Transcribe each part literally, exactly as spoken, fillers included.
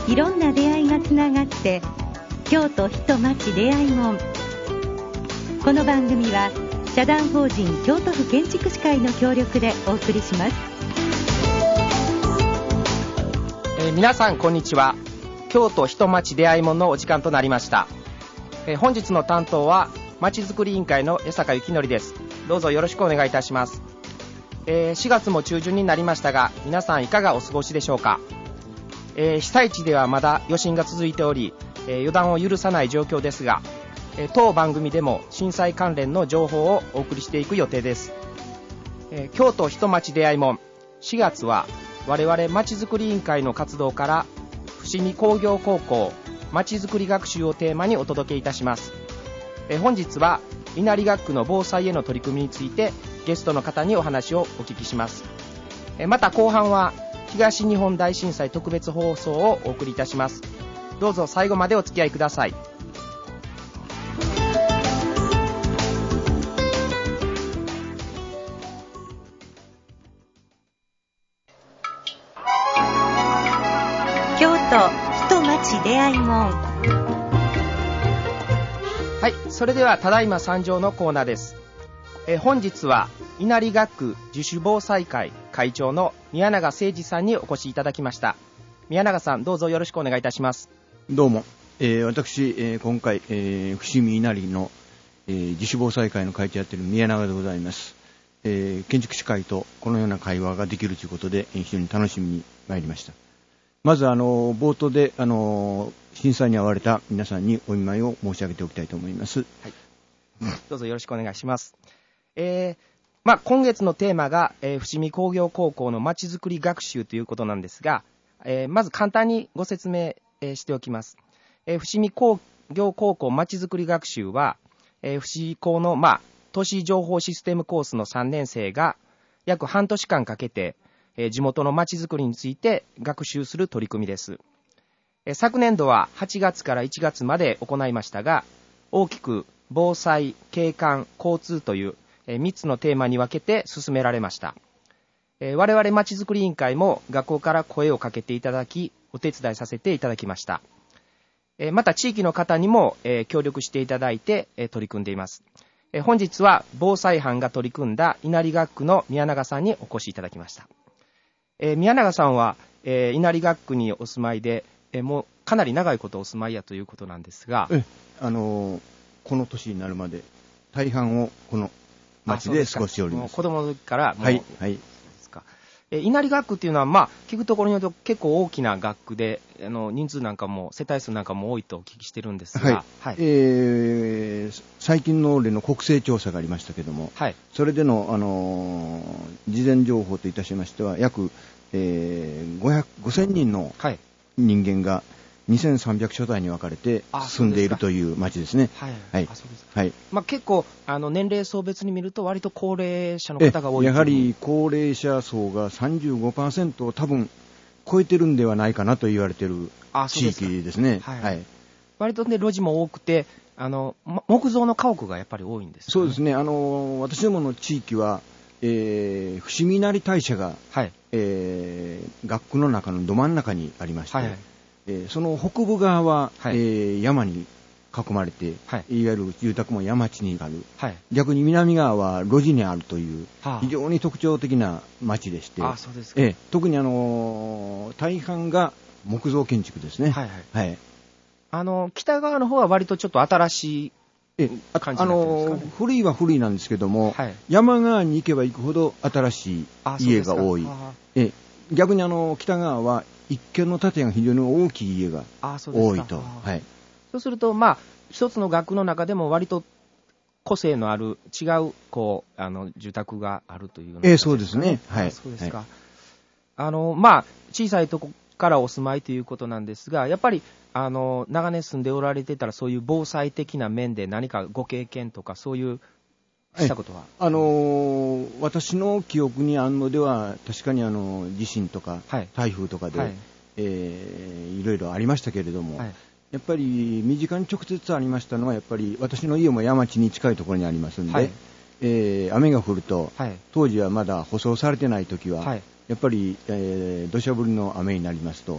いろんな出会いがつながって京都人町出会い門。この番組は社団法人京都府建築士会の協力でお送りします。 えー、皆さんこんにちは。京都人町出会い門のお時間となりました。えー、本日の担当はまちづくり委員会の江坂幸則です。どうぞよろしくお願いいたします。えー、しがつも中旬になりましたが、皆さんいかがお過ごしでしょうか。えー、被災地ではまだ余震が続いており、えー、予断を許さない状況ですが、えー、当番組でも震災関連の情報をお送りしていく予定です。えー、京都人町出会い門、しがつは我々まちづくり委員会の活動から伏見工業高校まちづくり学習をテーマにお届けいたします。えー、本日は稲荷学区の防災への取り組みについてゲストの方にお話をお聞きします。えー、また後半は東日本大震災特別放送をお送りいたします。どうぞ最後までお付き合いください。 京都人町出会い門。 はい、それではただいま参上のコーナーです。えー、本日は稲荷学区自主防災会会長の宮永誠二さんにお越しいただきました。宮永さん、どうぞよろしくお願いいたします。 どうも、えー、私、えー、今回、えー、伏見稲荷の、えー、自主防災会の会長やっている宮永でございます。えー、建築士会とこのような会話ができるということで、非常に楽しみに参りました。まずあの冒頭であの震災に遭われた皆さんにお見舞いを申し上げておきたいと思います。 はい、どうぞよろしくお願いします。えーまあ、今月のテーマが、えー、伏見工業高校のまちづくり学習ということなんですが、えー、まず簡単にご説明、えー、しておきます。えー、伏見工業高校まちづくり学習は、えー、伏見高の、まあ、都市情報システムコースのさんねん生が約半年間かけて、えー、地元のまちづくりについて学習する取り組みです。えー、昨年度ははちがつからいちがつまで行いましたが、大きく防災、景観、交通というみっつのテーマに分けて進められました。えー、我々まちづくり委員会も学校から声をかけていただき、お手伝いさせていただきました。えー、また地域の方にも、えー、協力していただいて、えー、取り組んでいます。えー、本日は防災班が取り組んだ稲荷学区の宮永さんにお越しいただきました。えー、宮永さんは、えー、稲荷学区にお住まいで、えー、もうかなり長いことお住まいやということなんですが、 えあのー、この年になるまで大半をこの町で過ごしております。 子供の時からもう、 はいはい、 ですか。えー、稲荷学区っていうのは、まあ、聞くところによると結構大きな学区で、あの人数なんかも世帯数なんかも多いとお聞きしてるんですが、 はいはい、えー、最近の例の国勢調査がありましたけども、はい、それでの、あのー、事前情報といたしましては約、えー、ごひゃく、ごせんにんの人間がにせんさんびゃくしょだいに分かれて住んでいるという町ですね。 はいはい、あ、そうですか。はい、まあ、結構あの年齢層別に見ると割と高齢者の方が多い。 やはり高齢者層が さんじゅうごパーセント を多分超えてるんではないかなと言われている地域ですね。 はいはい、割とね路地も多くて、あの木造の家屋がやっぱり多いんですかね。 そうですね。あの私どもの地域は、えー、伏見稲荷大社が、はい、えー、学区の中のど真ん中にありまして、はいはい、えー、その北部側は、はい、えー、山に囲まれて、はい、いわゆる住宅も山地にある、はい、逆に南側は路地にあるという、はあ、非常に特徴的な町でして、 あ、そうですか。 えー、特に、あのー、大半が木造建築ですね。はいはいはい、 あの北側の方は割とちょっと新しい感じになってるんですかね。あの古いは古いなんですけども、はい、山側に行けば行くほど新しい家が多い。え逆にあの北側は一軒の建てが非常に大きい家が多いと。はい、 そうすると、まあ、一つの学区の中でも割と個性のある違うこうあの住宅があるというの、 ね、えー、そうですね。 はい、そうですか。はい、あのまあ、小さいとこからお住まいということなんですが、やっぱりあの長年住んでおられてたらそういう防災的な面で何かご経験とかそういうしたことは、 あのー、私の記憶にあるのでは確かにあの地震とか、はい、台風とかで、はい、えー、いろいろありましたけれども、はい、やっぱり身近に直接ありましたのはやっぱり私の家も山地に近いところにありますので、はい、えー、雨が降ると、はい、当時はまだ舗装されてない時は、はい、やっぱり、えー、土砂降りの雨になりますと、はい、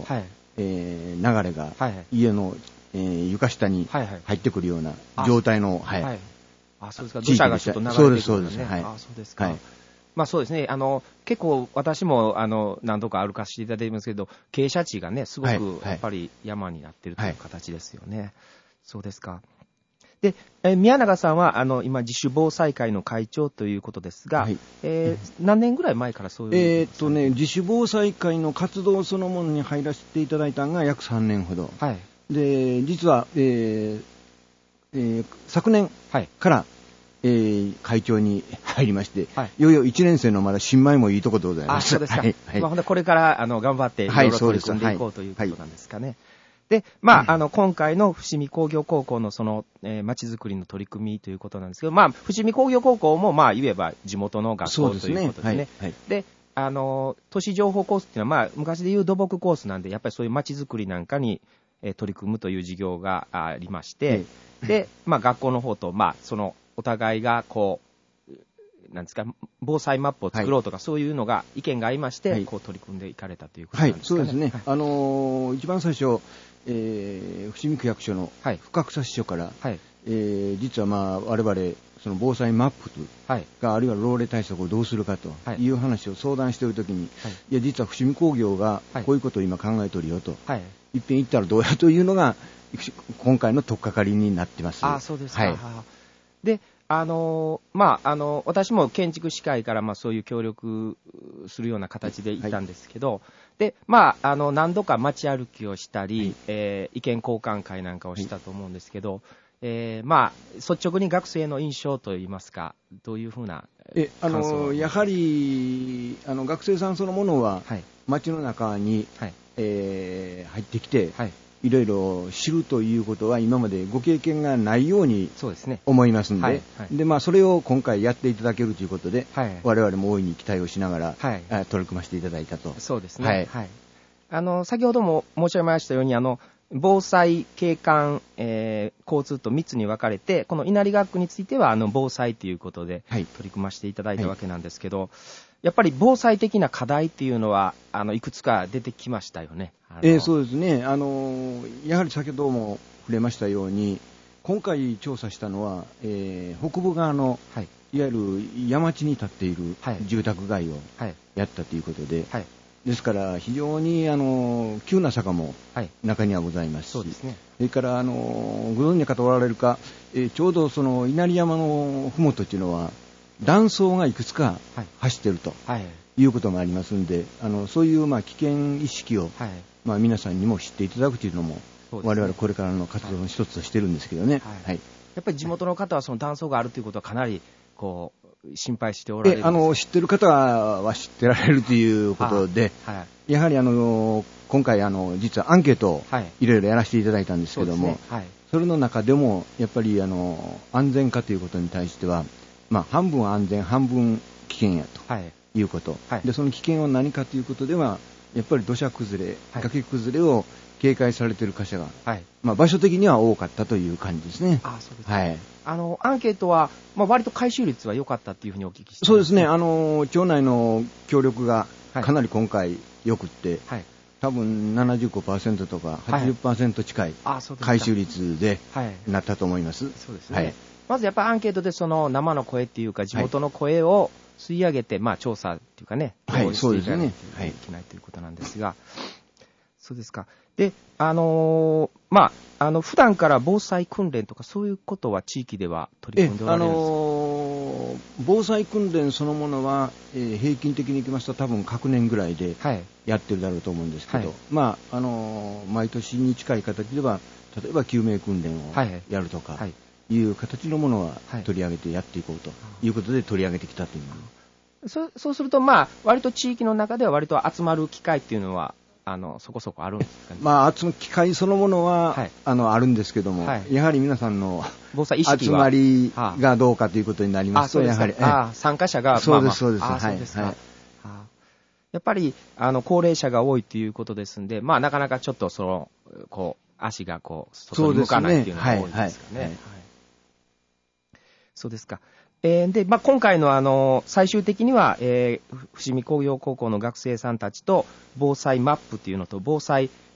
えー、流れが家の、えー、床下に入ってくるような状態の、はいはい、 あ、そうですか。土砂がちょっと流れてくるんですね。 そうです、そうです。はい。 あ、そうですか。はい、まあそうですね。あの、結構私も、あの、何度か歩かせていただいてますけど、傾斜地がね、すごくやっぱり山になってるという形ですよね。はいはい、そうですか。で、えー、宮永さんは、あの、今、自主防災会の会長ということですが、はい、えー、何年ぐらい前からそういう。 えー、っとね、自主防災会の活動そのものに入らせていただいたのが約さんねんほど。はい。で、実は、えーえー、昨年から、はい、えー、会長に入りまして、はい、いよいよいちねん生のまだ新米もいいところでございます。 あ、そうですか。はいはい、まあ、ほんでこれから、あの、頑張って、いろいろ取り組んでいこうということなんですかね。はいで、まあ、あの、今回の伏見工業高校のその、えー、街づくりの取り組みということなんですけど、まあ、伏見工業高校も、まあ、言えば地元の学校ということでね。で、ねはいはい、あの、都市情報コースっていうのは、まあ、昔でいう土木コースなんで、やっぱりそういう街づくりなんかに、えー、取り組むという事業がありまして、はい、で、まあ、学校の方と、まあ、その、お互いが、こう、なんですか、防災マップを作ろうとか、はい、そういうのが、意見が合いまして、はい、こう取り組んでいかれたということなんですかね。 はい、そうですね。はい、あのー、一番最初、えー、伏見区役所の深草支所から、はい、えー、実はまあ我々その防災マップが、はい、あるいは老齢対策をどうするかという話を相談しているときに、はい、いや実は伏見工業がこういうことを今考えておるよと、はい、いっぺん言ったらどうやというのが今回の取っかかりになってます。 あ、そうですか。はい、であのまあ、あの私も建築士会からまあそういう協力するような形で行ったんですけど、はい、でまあ、あの何度か街歩きをしたり、はい、えー、意見交換会なんかをしたと思うんですけど、はい、えーまあ、率直に学生の印象といいますか、どういうふうなえあのやはりあの学生さんそのものは、はい、街の中に、はい、えー、入ってきて、はい、いろいろ知るということは今までご経験がないように思いますので、はいはい、でまあ、それを今回やっていただけるということで、はい、我々も大いに期待をしながら、はい、取り組ませていただいたと。 そうですね、はいはい、あの先ほども申し上げましたようにあの防災、景観、えー、交通とみっつに分かれて、この稲荷学区についてはあの防災ということで取り組ませていただいたわけなんですけど、はい、やっぱり防災的な課題っていうのはあのいくつか出てきましたよね。 えー、そうですね、あのやはり先ほども触れましたように、今回調査したのは、えー、北部側の、はい、いわゆる山地に立っている住宅街をやったということで、はいはい、ですから非常にあの急な坂も中にはございますし、はい、そうですね、それからあのご存知の方おられるか、えー、ちょうどその稲荷山のふもとというのは断層がいくつか走っていると、はいはい、いうこともありますので、あのそういうまあ危険意識を、はい、まあ、皆さんにも知っていただくというのも、ね、我々これからの活動の一つとしてるんですけどね、はいはい、 やっぱり地元の方はその断層があるということはかなりこう心配しておられるんですか。 あの知ってる方は知ってられるということで、はい、やはりあの今回あの実はアンケートをいろいろやらせていただいたんですけども、はい、 そ, ね、はい、それの中でもやっぱりあの安全化ということに対しては、まあ、半分安全半分危険やということ、はい、でその危険は何かということではやっぱり土砂崩れ、崖崩れを警戒されている箇所が、はい、まあ、場所的には多かったという感じですね。 あ、そうですね、はい、あのアンケートは、まあ、割と回収率は良かったというふうにお聞きして、 そうですね、あの町内の協力がかなり今回よくって、はい、多分 ななじゅうごパーセント とか はちじゅっパーセント 近い回収率でなったと思います。 そうですね、はい、まずやっぱりアンケートでその生の声っていうか地元の声を吸い上げて、まあ、調査っていうかね、 はい、そうですね、 はい、いけないということなんですが、そうですか。で、あのー、まあ、あの普段から防災訓練とかそういうことは地域では取り組んでおられるんですか。 あのー、防災訓練そのものは、えー、平均的にいきますと多分各年ぐらいでやってるだろうと思うんですけど、はい、まああのー、毎年に近い形では例えば救命訓練をやるとか、はいはい、いう形のものは取り上げてやっていこうということで取り上げてきたという、はい、 そ, そうすると、まあ、割と地域の中では割と集まる機会っていうのはあのそこそこあるんですかね。 まあ、集む機会そのものは、はい、あのあるんですけども、はい、やはり皆さんの防災意識集まりがどうかということになりますと、 ああやはりあ参加者がそうですそうです、 まあまあ、そうですか、はいはい、やっぱりあの高齢者が多いということですんで、まあ、なかなかちょっとそのこう足がこう外に向かないっていうのが多いですかね。そうですね、はいはいはい、そうですか。えー、で、まあ、今回のあの最終的には、えー、伏見工業高校の学生さんたちと防災マップというのと防災、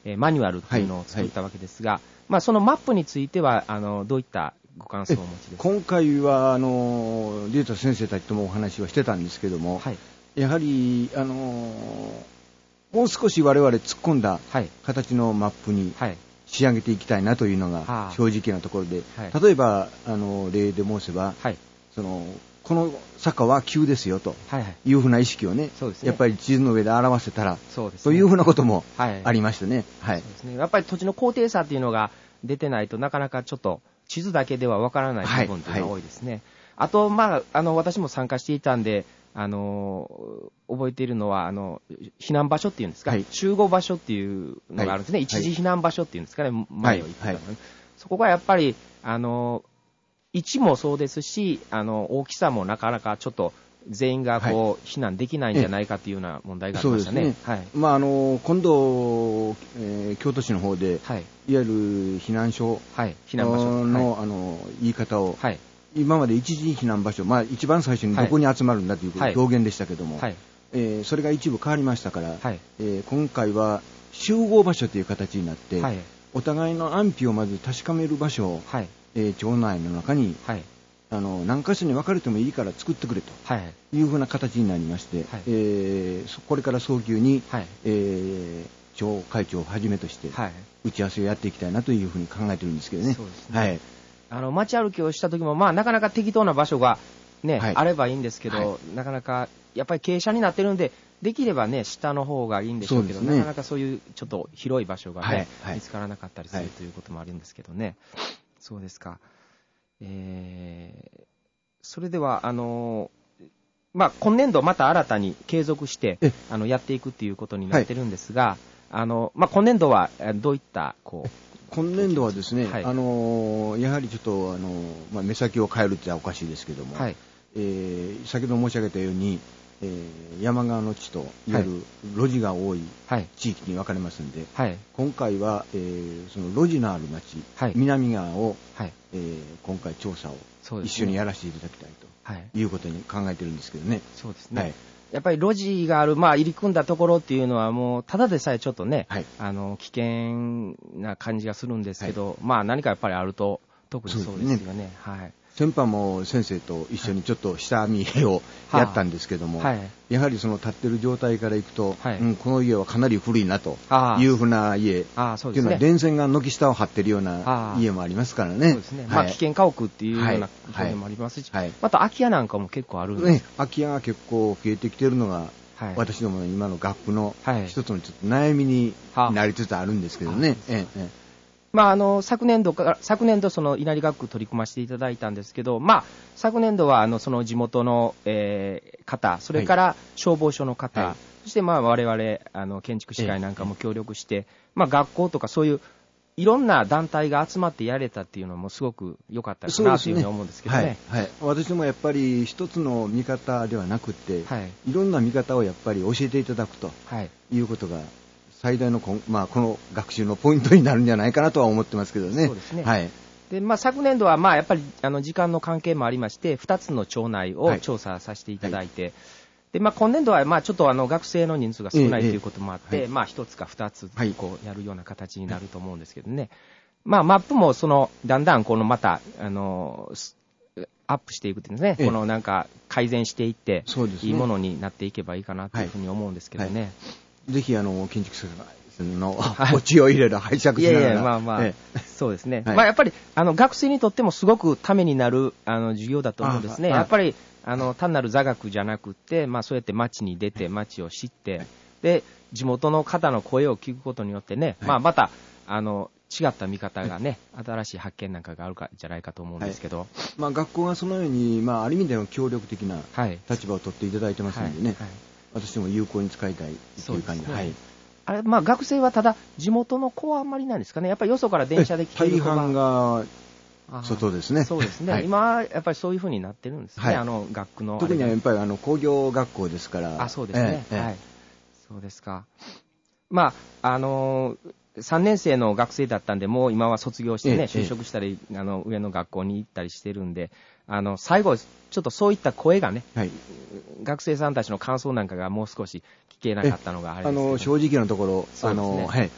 えー、マニュアルっていうのを作ったわけですが、はいはい、まあ、そのマップについてはあのどういったご感想をお持ちですか？ 今回はあのデータ先生たちともお話はしてたんですけども、はい、やはりあのもう少し我々突っ込んだ形のマップに仕上げていきたいなというのが正直なところで、はい、例えばあの例で申せば、はい、そのこの坂は急ですよというふうな意識をね、はいはい、やっぱり地図の上で表せたら、そうですね、というふうなこともありましてね、はい、そうですね、 やっぱり土地の高低差っていうのが出てないとなかなかちょっと地図だけではわからない部分というのが多いですね。はいはい、あと、まあ、あの私も参加していたんで、あの覚えているのはあの避難場所っていうんですか、はい、集合場所っていうのがあるんですね、はい、一時避難場所っていうんですかね、前を行ってたの、はいはい、そこがやっぱりあの位置もそうですし、あの大きさもなかなかちょっと全員がこう、はい、避難できないんじゃないかというような問題がありましたね。そうですね、はい、 まあ、あの今度、えー、京都市の方で、はい、いわゆる避難所、はい、避難場所の、はい、あの言い方を、はい、今まで一時避難場所、まあ、一番最初にどこに集まるんだという表現でしたけども、はい、えー、それが一部変わりましたから、はい、えー、今回は集合場所という形になって、はい、お互いの安否をまず確かめる場所を、はい、えー、町内の中に、はい、あの何か所に分かれてもいいから作ってくれというふうな形になりまして、はい、えー、これから早急に、はい、えー、町会長をはじめとして、はい、打ち合わせをやっていきたいなというふうに考えてるんですけどね。そうですね、はい、 あの街歩きをした時も、まあ、なかなか適当な場所が、ね、はい、あればいいんですけど、はい、なかなかやっぱり傾斜になってるんで、できればね下の方がいいんでしょうけど、ね、なかなかそういうちょっと広い場所がね、はいはい、見つからなかったりする、はい、ということもあるんですけどね。そうですか。えー、それではあのーまあ、今年度また新たに継続してあのやっていくということになってるんですが、はい、あのまあ、今年度はどういったこう今年度はですね、はい、あのー、やはりちょっと、あのーまあ、目先を変えるって言ったらおかしいですけども、はい、えー、先ほど申し上げたように、えー、山側の地といわゆる路地が多い地域に分かれますので、はい、今回は、えー、その路地のある町、はい、南側を、はい、えー、今回調査を一緒にやらせていただきたいということに考えてるんですけどね。 そうですね、はい、やっぱり路地がある、まあ、入り組んだところっていうのはもうただでさえちょっとね、はい、あの危険な感じがするんですけど、はい、まあ、何かやっぱりあると特にそうですよね。ね、はい、 先般も先生と一緒にちょっと下見をやったんですけども、はい、やはりその立ってる状態からいくと、はい、うん、この家はかなり古いなというふうな家っていうのは電線が軒下を張ってるような家もありますからね。そうですね、はい、 まあ、危険家屋っていうような状況もありますし、はいはい、また空き家なんかも結構あるんです、 ね、空き家が結構増えてきてるのが、はい、私どもの今の学区の一つのちょっと悩みになりつつあるんですけどね。ええ、 まあ、あの昨年度から昨年度その稲荷学区取り組ませていただいたんですけど、まあ、昨年度はあのその地元の、えー、方、それから消防署の方、はい、そしてまあ我々あの建築士会なんかも協力して、えーまあ、学校とかそういういろんな団体が集まってやれたっていうのもすごく良かったかなというふうに思うんですけどね。 はいはい、私もやっぱり一つの見方ではなくて、はい、いろんな見方をやっぱり教えていただくということが、最大のこ、まあ、この学習のポイントになるんじゃないかなとは思ってますけどね。 そうですね、はい、でまあ、昨年度はまあやっぱりあの時間の関係もありましてふたつの町内を調査させていただいて、はいはい、でまあ、今年度はまあちょっとあの学生の人数が少ないということもあって、ええええ、まあ、ひとつかふたつこうやるような形になると思うんですけどね、はい、まあ、マップもそのだんだんこのまたあのアップしていくっていうんですね、ええ、このなんか改善していって、ね、いいものになっていけばいいかなというふうに思うんですけどね。はいはい、 ぜひあの建築士のお血を入れる拝借しながら、いやいや、まあまあ、 ええ、そうですね、はい、まあ、やっぱりあの学生にとってもすごくためになるあの授業だと思うんですね。やっぱりあの単なる座学じゃなくて、まあ、そうやって街に出て街を知って、はい、で地元の方の声を聞くことによってね、はい、まあ、またあの違った見方がね、はい、新しい発見なんかがあるかじゃないかと思うんですけど、はい、 まあ、学校がそのように、まあ、ある意味での協力的な立場を取っていただいてますのでね、はいはいはい、私も有効に使いたいという感じで、はい、 あれ、まあ、学生はただ地元の子はあんまりなんですかね。やっぱりよそから電車で来ている子が大半が外ですね。 そうですね、はい、今やっぱりそういう風になってるんですね、はい、あの学区の特にはやっぱりあの工業学校ですから。 あ、そうですね、ええ、はい、そうですか。まああのー、さんねん生の学生だったんで、もう今は卒業してね、ええ、就職したり、あの上の学校に行ったりしてるんで、あの最後ちょっとそういった声がね、はい、学生さんたちの感想なんかがもう少し聞けなかったのがあれですけど、 あの正直なところ、あの、はい、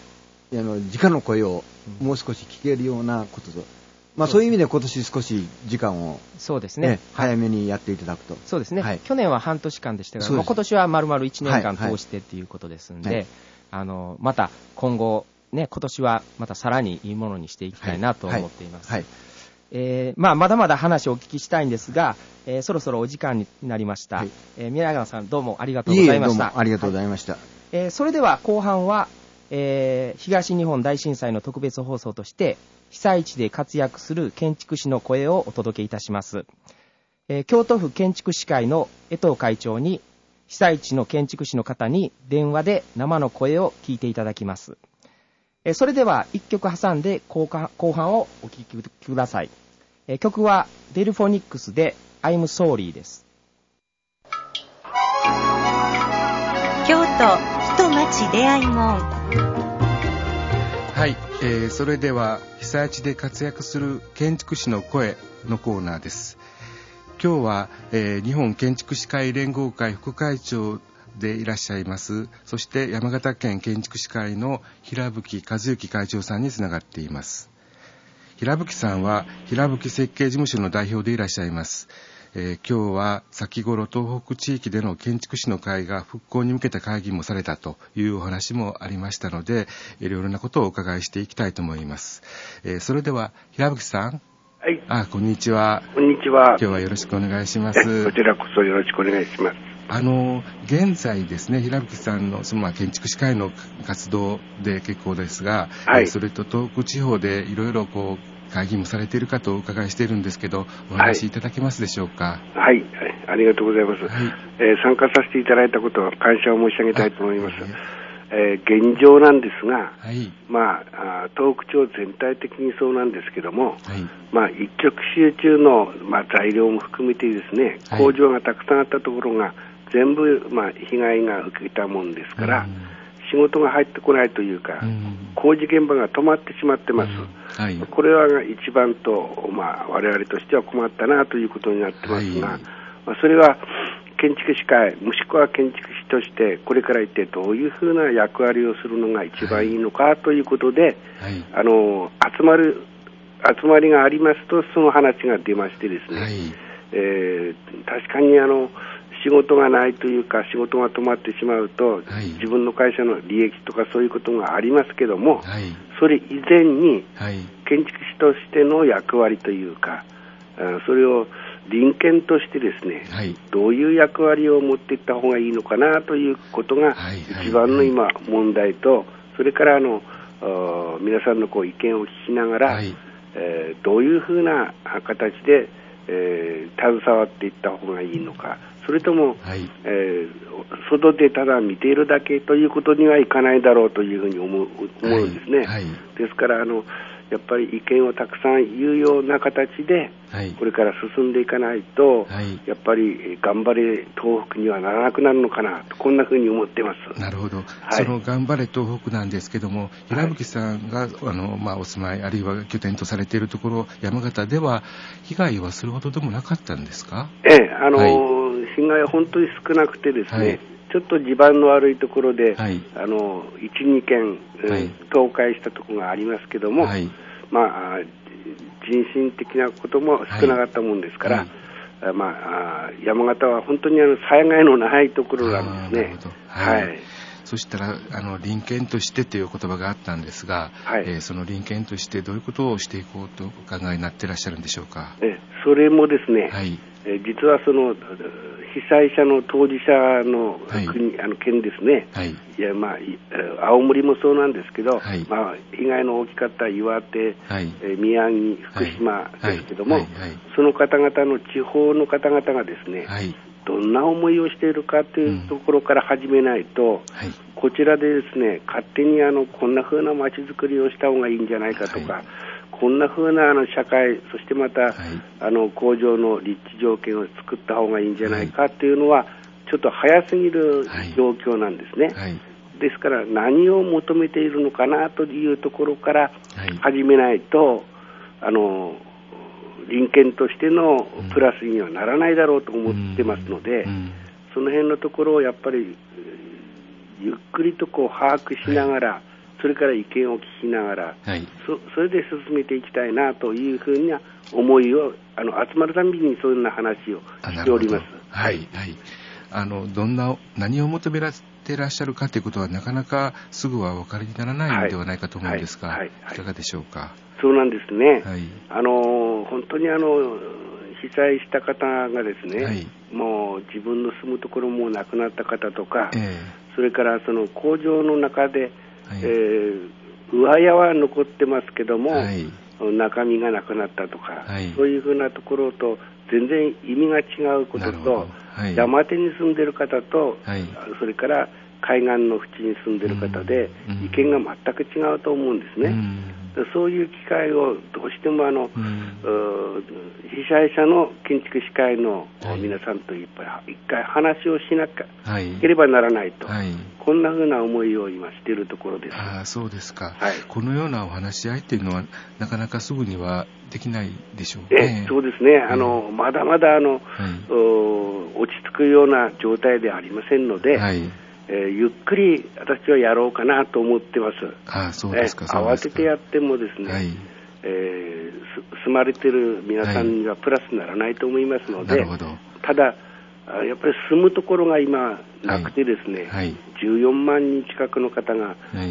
あの直の声をもう少し聞けるようなことと、まあ、そういう意味で今年少し時間を、 そうですね、 ね、早めにやっていただくと。 そうですね、 はい、 去年は半年間でしたが、まあ、今年は丸々いちねんかん通してということですので、はいはい、あのまた今後、ね、今年はまたさらにいいものにしていきたいなと思っています。はいはいはい、えーまあ、まだまだ話をお聞きしたいんですが、えー、そろそろお時間になりました。はい、えー、宮川さんどうもありがとうございました。 いえいえ、どうもありがとうございました。はい、 えー、それでは後半は、えー、東日本大震災の特別放送として被災地で活躍する建築士の声をお届けいたします。えー、京都府建築士会の江藤会長に被災地の建築士の方に電話で生の声を聞いていただきます。えー、それではいっきょく挟んで後半、後半をお聴きください。えー、曲はデルフォニックスで I'm Sorry です。 京都人町出会い門。 はい、えー、それでは被災地で活躍する建築士の声のコーナーです。今日は、えー、日本建築士会連合会副会長でいらっしゃいます、そして山形県建築士会の平吹和之会長さんにつながっています。平吹さんは平吹設計事務所の代表でいらっしゃいます。えー、今日は先頃東北地域での建築士の会が復興に向けた会議もされたというお話もありましたので、いろいろなことをお伺いしていきたいと思います。えー、それでは平吹さん。 はい。 あ、こんにちは。 こんにちは。 今日はよろしくお願いします。 こちらこそよろしくお願いします。 あの現在ですね、平吹さんのその、まあ、建築士会の活動で結構ですが、はい、それと東北地方でいろいろこう会議もされているかとお伺いしているんですけど、お話しいただけますでしょうか。 はい、はい、ありがとうございます。はい、えー、参加させていただいたことは感謝を申し上げたいと思います。えー、現状なんですが、はい、まあ、東北地方全体的にそうなんですけども、はい、まあ、一極集中の、まあ、材料も含めてですね、工場がたくさんあったところが全部、まあ、被害が受けたもんですから、うん仕事が入ってこないというか、うん、工事現場が止まってしまってます。うんはい、これは一番と、まあ、我々としては困ったなということになってますが、はいまあ、それは建築士会もしくは建築士としてこれから一体どういうふうな役割をするのが一番いいのかということで、はい、あの集まる集まりがありますとその話が出ましてですね、はいえー、確かにあの仕事がないというか仕事が止まってしまうと、はい、自分の会社の利益とかそういうことがありますけども、はい、それ以前に建築士としての役割というか、はい、それを隣県としてですね、はい、どういう役割を持っていった方がいいのかなということが一番の今問題と、それからあの皆さんのこう意見を聞きながら、はいえー、どういうふうな形で、えー、携わっていった方がいいのか、それとも、はいえー、外でただ見ているだけということにはいかないだろうというふうに思う、思うんですね、はいはい、ですからあのやっぱり意見をたくさん言うような形で、はい、これから進んでいかないと、はい、やっぱり頑張れ東北にはならなくなるのかなとこんなふうに思ってます。 なるほど、はい、その頑張れ東北なんですけども、平吹さんが、はい、あのまあ、お住まいあるいは拠点とされているところ山形では被害はするほどでもなかったんですか？ ええ、あの、はい、被害は本当に少なくてですね、はいちょっと地盤の悪いところで、はい、あのいち、にけん、はい、倒壊したところがありますけども、はい、まあ、人身的なことも少なかったもんですから、はいはいまあ、山形は本当にあの災害のないところなんですね。 はいはいそしたらあの隣県としてという言葉があったんですが、はいえー、その隣県としてどういうことをしていこうとお考えになっていらっしゃるんでしょうか？ えそれもですね、はいえー、実はその被災者の当事者の国、はい、あの県ですね、はいいやまあ、青森もそうなんですけど、はいまあ、被害の大きかった岩手、はいえー、宮城、福島ですけども、はいはいはいはい、その方々の地方の方々がですね、はいどんな思いをしているかというところから始めないと、うんはい、こちらでですね勝手にあのこんな風な街づくりをした方がいいんじゃないかとか、はい、こんな風なあの社会そしてまた、はい、あの工場の立地条件を作った方がいいんじゃないかというのはちょっと早すぎる状況なんですね、はいはい、ですから何を求めているのかなというところから始めないと、あの隣県としてのプラスにはならないだろうと思ってますので、うんうん、その辺のところをやっぱりゆっくりとこう把握しながら、はい、 それから意見を聞きながら、 はい、 そ, それで進めていきたいなというふうな思いをあの集まるたびにそういうような話をしております。 はい、はい、あのどんな何を求められていらっしゃるかということはなかなかすぐはお分かりにならないのではないかと思うんですが、はいはいはい、いかがでしょうか。 そうなんですね、 はい、 あの本当にあの被災した方がですね、はい、もう自分の住むところもなくなった方とか、えー、それからその工場の中で、はい、えー、上屋は残ってますけども、はい、中身がなくなったとか、はい、そういうふうなところと全然意味が違うことと、はい、山手に住んでる方と、はい、それから海岸の縁に住んでる方で、うん、意見が全く違うと思うんですね、うん、そういう機会をどうしてもあの、うん、被災者の建築士会の皆さんといっぱい一回話をしなければならないと、はいはい、こんなふうな思いを今しているところです。 ああ、そうですか、はい、このようなお話し合いっていうのはなかなかすぐにはできないでしょうね。 えそうですね、あの、えー、まだまだあの、はい、落ち着くような状態ではありませんので、はい、えー、ゆっくり私はやろうかなと思ってます。 ああ、そうですか、 えー、慌ててやってもですね、はい、えー、住まれてる皆さんにはプラスにならないと思いますので、はい、なるほど。ただやっぱり住むところが今なくてですね、はいはい、じゅうよんまんにん近くの方が、はい、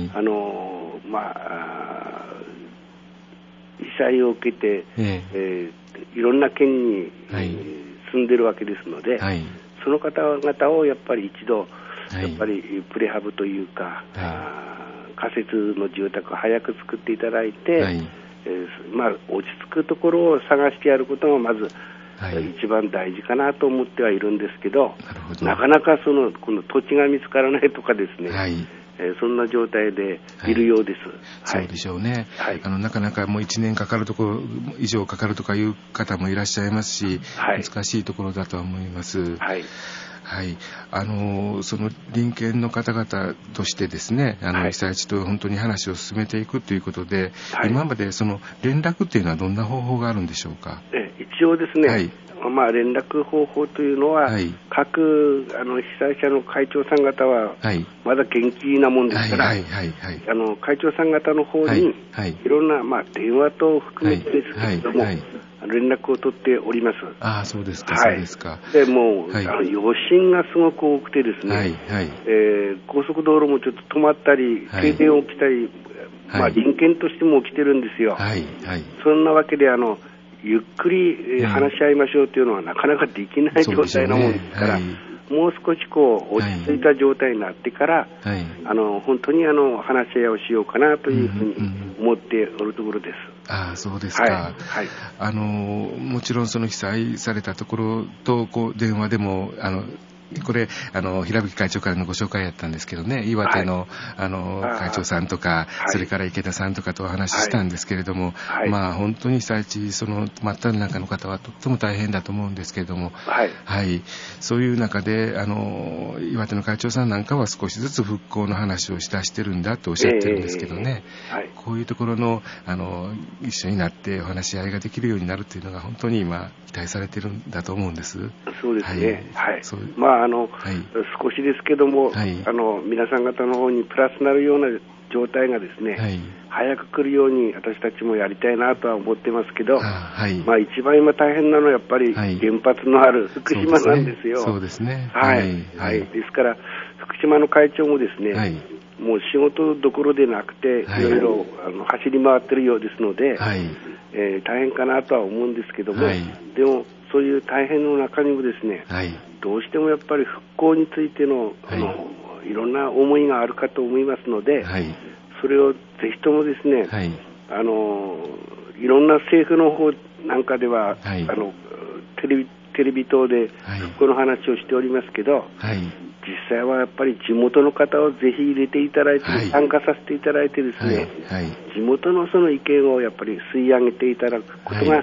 あのまあ被災を受けて、えーえー、いろんな県に、はい、住んでるわけですので、はい、その方々をやっぱり一度やっぱりプレハブというか、はい、あ仮設の住宅を早く作っていただいて、はい、えーまあ、落ち着くところを探してやることがまず、はい、一番大事かなと思ってはいるんですけど、 なるほど。なかなかそのこの土地が見つからないとかですね、はい、えー、そんな状態でいるようです、 はいはい、そうでしょうね、はい、あのなかなかもういちねんかかるところ以上かかるとかいう方もいらっしゃいますし、はい、難しいところだとは思います。はいはい、あのその隣県の方々としてですね、あの、はい、被災地と本当に話を進めていくということで、はい、今までその連絡っていうのはどんな方法があるんでしょうか。 え一応ですね、はい、まあ、連絡方法というのは、はい、各あの被災者の会長さん方はまだ元気なもんですから、はいはいはいはい、あの会長さん方の方に、はいはい、いろんな、まあ、電話等を含めてですけれども、はいはいはい、連絡を取っております。 ああ、そうですか、はい、そうですか。 でもう、はい、あの余震がすごく多くてですね、はいはい、えー、高速道路もちょっと止まったり、停電起きたり、はい、まあ、隣県としても起きてるんですよ。はいはい、そんなわけであのゆっくり話し合いましょうというのはなかなかできない状態なもんですから、はい、もう少しこう落ち着いた状態になってから、はい、あの本当にあの話し合いをしようかなというふうに思っておるところです。 ああ、そうですか、はいはい、あのもちろんその被災されたところとこう電話でもあのこれあの平吹会長からのご紹介やったんですけどね、岩手の、はい、あの会長さんとか、はい、それから池田さんとかとお話ししたんですけれども、はい、まあ本当に被災地その真っ只中の方はとっても大変だと思うんですけれども、はい、はい、そういう中であの岩手の会長さんなんかは少しずつ復興の話をしだしてるんだとおっしゃってるんですけどね、えーはい、こういうところのあの一緒になってお話し合いができるようになるというのが本当に今期待されてるんだと思うんです。 そうですね、はいはい、そうまああの、はい、少しですけども、はい、あの皆さん方の方にプラスなるような状態がですね、はい、早く来るように私たちもやりたいなとは思ってますけど、はい、まあ、一番今大変なのはやっぱり原発のある福島なんですよ。 そうですね、 はい、はいはい、ですから福島の会長もですね、はい、もう仕事どころでなくて、はい、いろいろあの走り回ってるようですので、はい、えー、大変かなとは思うんですけども、はい、でもそういう大変の中にもですね、はい、どうしてもやっぱり復興についての、あの、はい、いろんな思いがあるかと思いますので、はい、それをぜひともですね、はい、あのいろんな政府の方なんかでは、はい、あのテレビ、テレビ等で復興の話をしておりますけど、はい、実際はやっぱり地元の方をぜひ入れていただいて、はい、参加させていただいてですね、はいはい、地元のその意見をやっぱり吸い上げていただくことが、はい、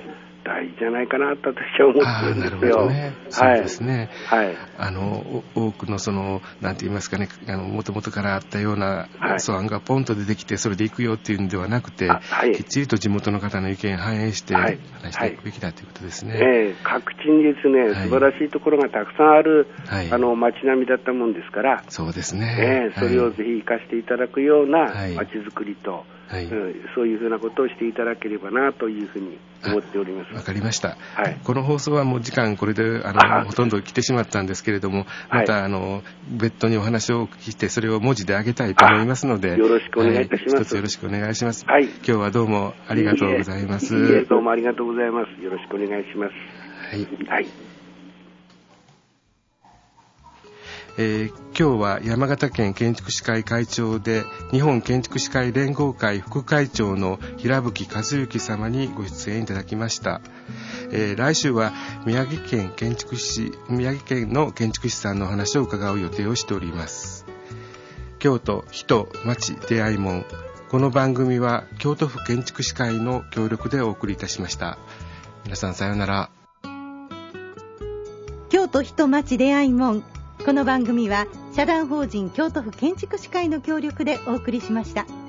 大事じゃないかなと私は思ってるんですよ。 ね、そうですね。 はい。 あの多くのそのなんて言いますかね、あの元々からあったような素案がポンと出てきてそれで行くよっていうんではなくて、はい、きっちりと地元の方の意見を反映して話していくべきだということですね。 はいはい、えー、各地にですね、はい、素晴らしいところがたくさんある、はい、あの街並みだったもんですから、 そうですね。 えー、それをぜひ活かしていただくような街づくりと、はい、うん、そういうふうなことをしていただければなというふうに思っております。 わかりました。はい、この放送はもう時間これであのあほとんど来てしまったんですけれども、また、はい、あの別途にお話をお聞きしてそれを文字で上げたいと思いますので、 よろしくお願いいたします。 はい、一つよろしくお願いします。はい、今日はどうもありがとうございます。 いいえ、いいえ、どうもありがとうございます。よろしくお願いします。 はい。 はい。 えー、今日は山形県建築士会会長で日本建築士会連合会副会長の平吹和幸様にご出演いただきました。えー、来週は宮城県建築士宮城県の建築士さんのお話を伺う予定をしております。京都人町出会いもん、この番組は京都府建築士会の協力でお送りいたしました。皆さんさようなら。 京都人町出会いもん、この番組は社団法人京都府建築士会の協力でお送りしました。